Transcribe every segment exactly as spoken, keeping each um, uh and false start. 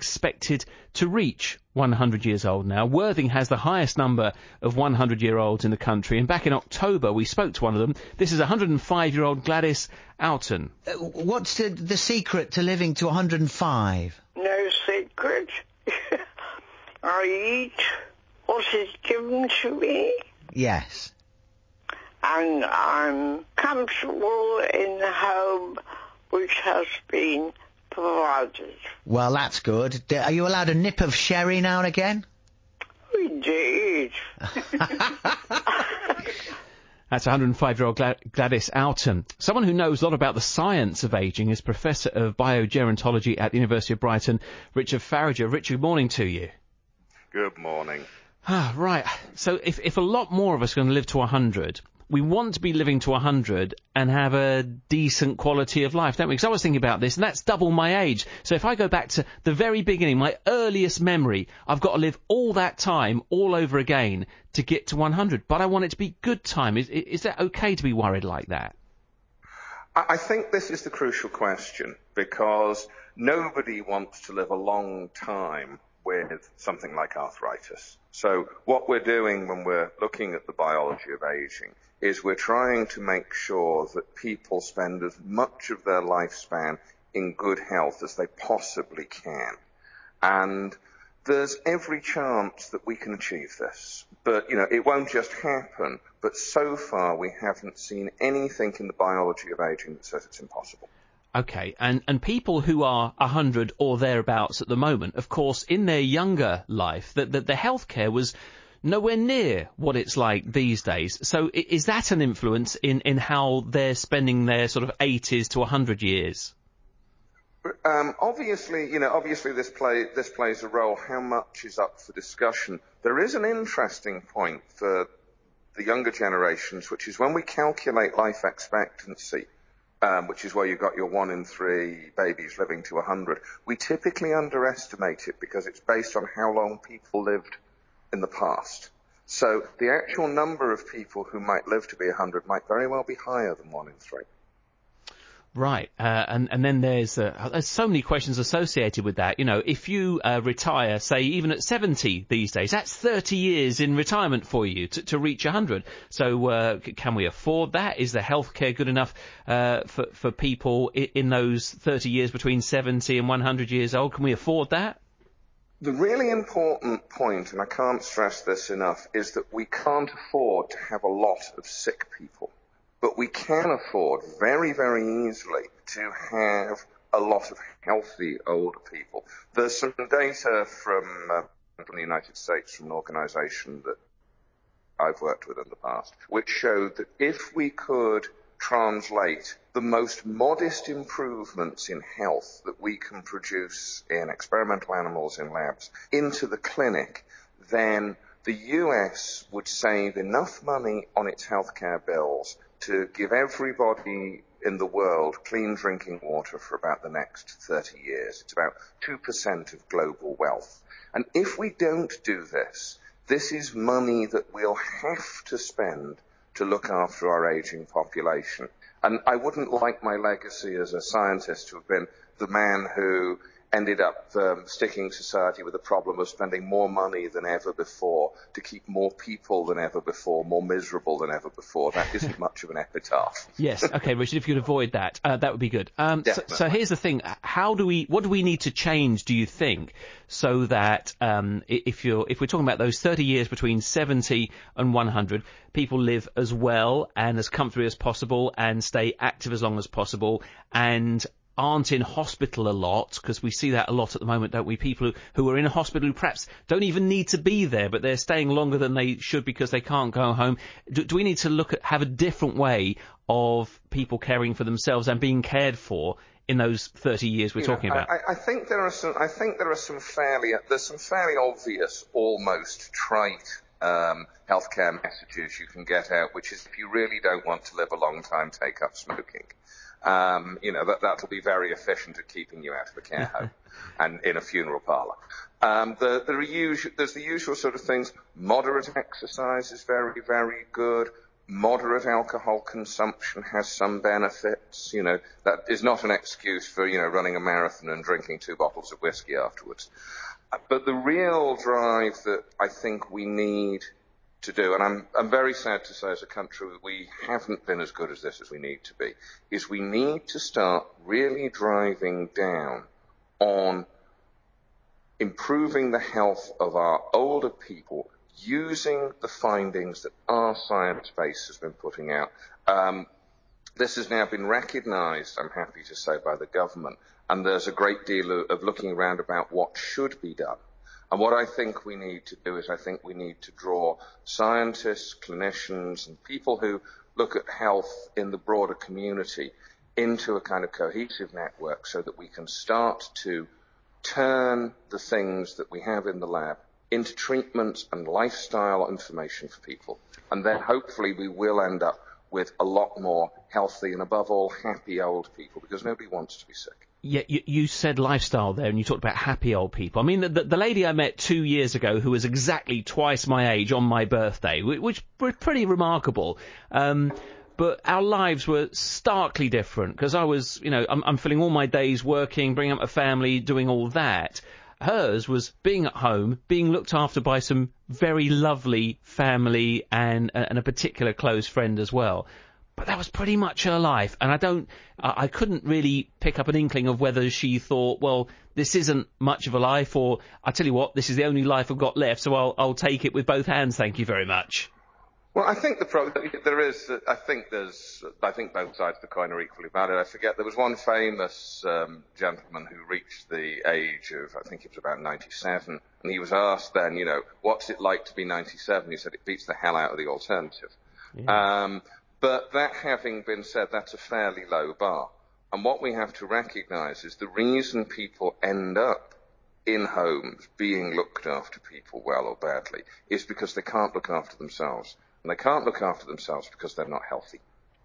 expected to reach one hundred years old now. Worthing has the highest number of one hundred-year-olds in the country, and back in October we spoke to one of them. This is one hundred and five-year-old Gladys Alton. Uh, what's the, the secret to living to one hundred and five? No secret. I eat what is given to me. Yes. And I'm comfortable in the home which has been provided. Well, that's good. D- Are you allowed a nip of sherry now and again? Indeed. That's one hundred and five-year-old Gla- Gladys Alton. Someone who knows a lot about the science of ageing is Professor of Biogerontology at the University of Brighton, Richard Farrager. Richard, good morning to you. Good morning. Ah, right. So if, if a lot more of us are going to live to one hundred, we want to be living to one hundred and have a decent quality of life, don't we? Because I was thinking about this, and that's double my age. So if I go back to the very beginning, my earliest memory, I've got to live all that time all over again to get to one hundred. But I want it to be good time. Is, is that okay to be worried like that? I think this is the crucial question, because nobody wants to live a long time with something like arthritis. So what we're doing when we're looking at the biology of aging is we're trying to make sure that people spend as much of their lifespan in good health as they possibly can. And there's every chance that we can achieve this. But, you know, it won't just happen. But so far we haven't seen anything in the biology of aging that says it's impossible. Okay, and, and people who are one hundred or thereabouts at the moment, of course, in their younger life, that the, the healthcare was nowhere near what it's like these days. So is that an influence in, in how they're spending their sort of eighties to one hundred years? Um, obviously, you know, obviously this play this plays a role. How much is up for discussion? There is an interesting point for the younger generations, which is when we calculate life expectancy, Um, which is where you've got your one in three babies living to one hundred. We typically underestimate it because it's based on how long people lived in the past. So the actual number of people who might live to be one hundred might very well be higher than one in three. Right, uh, and, and then there's, uh, there's so many questions associated with that. You know, if you uh, retire, say, even at seventy these days, that's thirty years in retirement for you to, to reach one hundred. So uh, can we afford that? Is the healthcare good enough uh, for, for people in, in those thirty years between seventy and one hundred years old? Can we afford that? The really important point, and I can't stress this enough, is that we can't afford to have a lot of sick people. But we can afford very, very easily to have a lot of healthy older people. There's some data from, uh, from the United States, from an organization that I've worked with in the past, which showed that if we could translate the most modest improvements in health that we can produce in experimental animals in labs into the clinic, then the U S would save enough money on its healthcare bills to give everybody in the world clean drinking water for about the next thirty years. It's about two percent of global wealth. And if we don't do this, this is money that we'll have to spend to look after our aging population. And I wouldn't like my legacy as a scientist to have been the man who ended up um, sticking society with the problem of spending more money than ever before to keep more people than ever before, more miserable than ever before. That isn't much of an epitaph. Yes, okay, Richard, if you could avoid that, uh, that would be good. Um, so, so here's the thing. How do we, what do we need to change, do you think, so that um, if you're, if we're talking about those thirty years between seventy and one hundred, people live as well and as comfortably as possible and stay active as long as possible and aren't in hospital a lot, because we see that a lot at the moment, don't we? People who, who are in a hospital who perhaps don't even need to be there, but they're staying longer than they should because they can't go home. Do, do we need to look at, have a different way of people caring for themselves and being cared for in those thirty years we're you talking know, about? I, I think there are some, I think there are some fairly, there's some fairly obvious, almost trite, um, healthcare messages you can get out, which is if you really don't want to live a long time, take up smoking. Um, you know, that, that'll be very efficient at keeping you out of the care home and in a funeral parlour. Um, the, the usual, there's the usual sort of things. Moderate exercise is very, very good. moderate alcohol consumption has some benefits. You know, that is not an excuse for, you know, running a marathon and drinking two bottles of whiskey afterwards. But the real drive that I think we need to do, and I'm, I'm very sad to say as a country we haven't been as good as this as we need to be, is we need to start really driving down on improving the health of our older people using the findings that our science base has been putting out. Um, this has now been recognised, I'm happy to say, by the government, and there's a great deal of, of looking around about what should be done. And what I think we need to do is I think we need to draw scientists, clinicians, and people who look at health in the broader community into a kind of cohesive network so that we can start to turn the things that we have in the lab into treatments and lifestyle information for people. And then hopefully we will end up with a lot more healthy and above all happy old people, because nobody wants to be sick. Yeah, you, you said lifestyle there, and you talked about happy old people. I mean, the, the lady I met two years ago who was exactly twice my age on my birthday, which was pretty remarkable. Um, but our lives were starkly different, because I was, you know, I'm, I'm filling all my days working, bringing up a family, doing all that. Hers was being at home, being looked after by some very lovely family and, and a particular close friend as well. But that was pretty much her life, and I don't, I couldn't really pick up an inkling of whether she thought, well, this isn't much of a life, or I tell you what, this is the only life I've got left, so I'll, I'll take it with both hands, thank you very much. Well, I think the pro- there is, uh, I think there's, I think both sides of the coin are equally valid. I forget, there was one famous um, gentleman who reached the age of, I think he was about ninety-seven, and he was asked then, you know, what's it like to be ninety-seven? He said, it beats the hell out of the alternative. Yeah. Um, But that having been said, that's a fairly low bar. And what we have to recognise is the reason people end up in homes being looked after people well or badly is because they can't look after themselves. And they can't look after themselves because they're not healthy.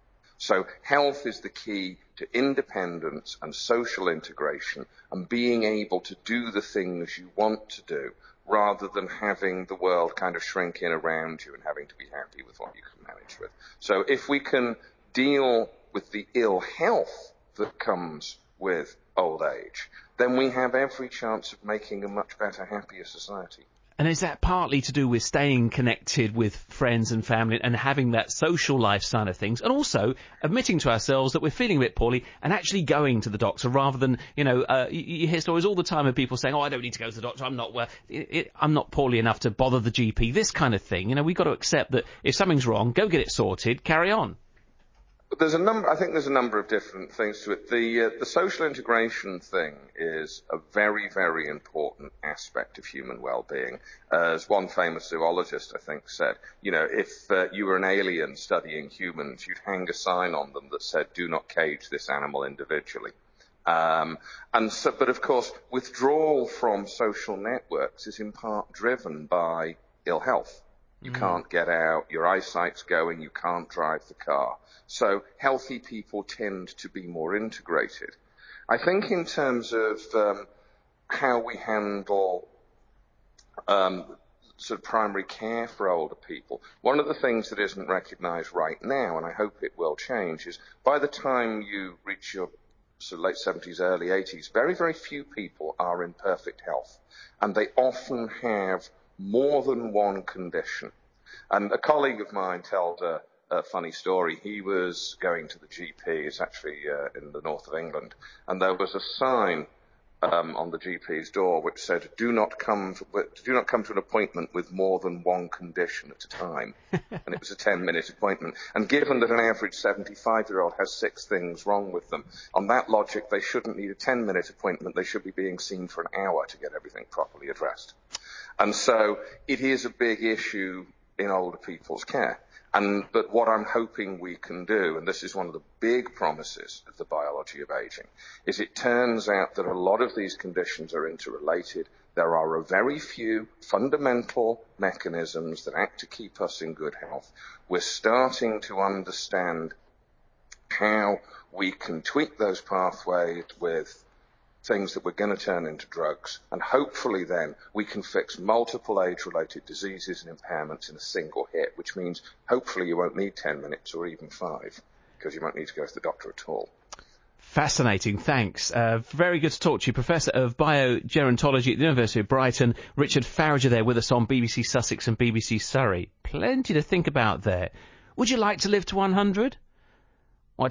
So health is the key to independence and social integration and being able to do the things you want to do, rather than having the world kind of shrink in around you and having to be happy with what you can manage with. So if we can deal with the ill health that comes with old age, then we have every chance of making a much better, happier society. And is that partly to do with staying connected with friends and family and having that social life side of things, and also admitting to ourselves that we're feeling a bit poorly and actually going to the doctor, rather than, you know, uh, you, you hear stories all the time of people saying, oh, I don't need to go to the doctor, I'm not well, it, it, I'm not poorly enough to bother the G P, this kind of thing. You know, we've got to accept that if something's wrong, go get it sorted, carry on. But there's a number, I think there's a number of different things to it. The, uh, the social integration thing is a very, very important aspect of human well-being. Uh, as one famous zoologist, I think, said, you know, if uh, you were an alien studying humans, you'd hang a sign on them that said, do not cage this animal individually. Um, and so, but of course, withdrawal from social networks is in part driven by ill health. You mm. can't get out, your eyesight's going, you can't drive the car. So healthy people tend to be more integrated. I think in terms of um, how we handle um, sort of primary care for older people, one of the things that isn't recognised right now, and I hope it will change, is by the time you reach your sort of late seventies, early eighties, very, very few people are in perfect health. And they often have more than one condition. And a colleague of mine told a, a funny story. He was going to the G P, it's actually uh, in the north of England, and there was a sign um, on the G P's door which said, do not come to, do not come to an appointment with more than one condition at a time. And it was a ten-minute appointment. And given that an average seventy-five-year-old has six things wrong with them, on that logic, they shouldn't need a ten-minute appointment. They should be being seen for an hour to get everything properly addressed. And so it is a big issue in older people's care. And, but what I'm hoping we can do, and this is one of the big promises of the biology of aging, is it turns out that a lot of these conditions are interrelated. There are a very few fundamental mechanisms that act to keep us in good health. We're starting to understand how we can tweak those pathways with things that we're going to turn into drugs, and hopefully then we can fix multiple age-related diseases and impairments in a single hit, which means hopefully you won't need ten minutes or even five, because you won't need to go to the doctor at all. Fascinating, thanks. Uh, very good to talk to you. Professor of Biogerontology at the University of Brighton, Richard Farrager there with us on B B C Sussex and B B C Surrey. Plenty to think about there. Would you like to live to one hundred?